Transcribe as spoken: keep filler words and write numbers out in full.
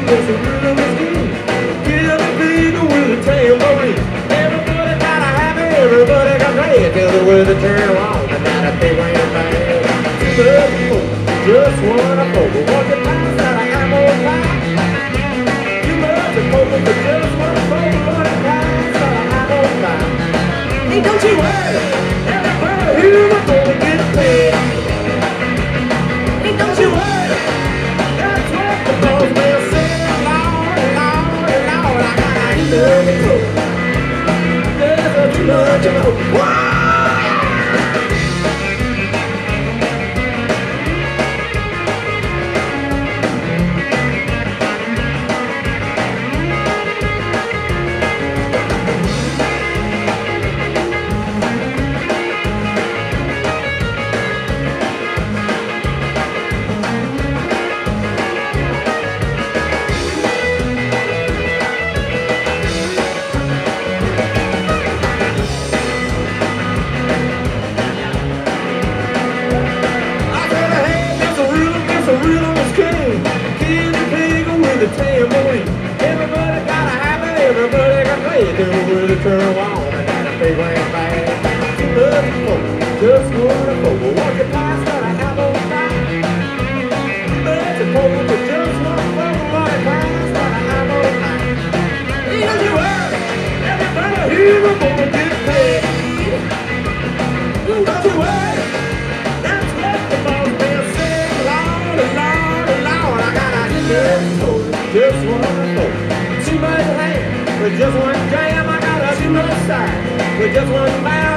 It's a rhythm is king. Kill the people with a tambourine. Everybody gotta have it, everybody got play it till the weather turn on. And now the people ain't bad. Too much folk, just wanna folk. Walk the pass out of ammo pie. Too much folk, but just wanna folk. Walk the pass out of ammo pie. Hey, don't you worry, everybody here we're gonna get paid. Hey, don't you worry, that's what the boss will say. Lord, Lord, Lord, I gotta love you. There's too much of a the tambourine. Everybody gotta have it, everybody got play it till the weather turn on. And now the people ain't bad. Too much folk, just wanna folk. Walk your past that I have on fire. Too much folk, but just wanna folk. Walk your past that I have on fire. Hey, don't you worry, everybody here we're gonna get paid. Don't you worry, that's what the boss man said. Lord, Lord, Lord, I gotta hear it. Just one folk, too much hand, with just one jam. I got a too much side, with just one mouth.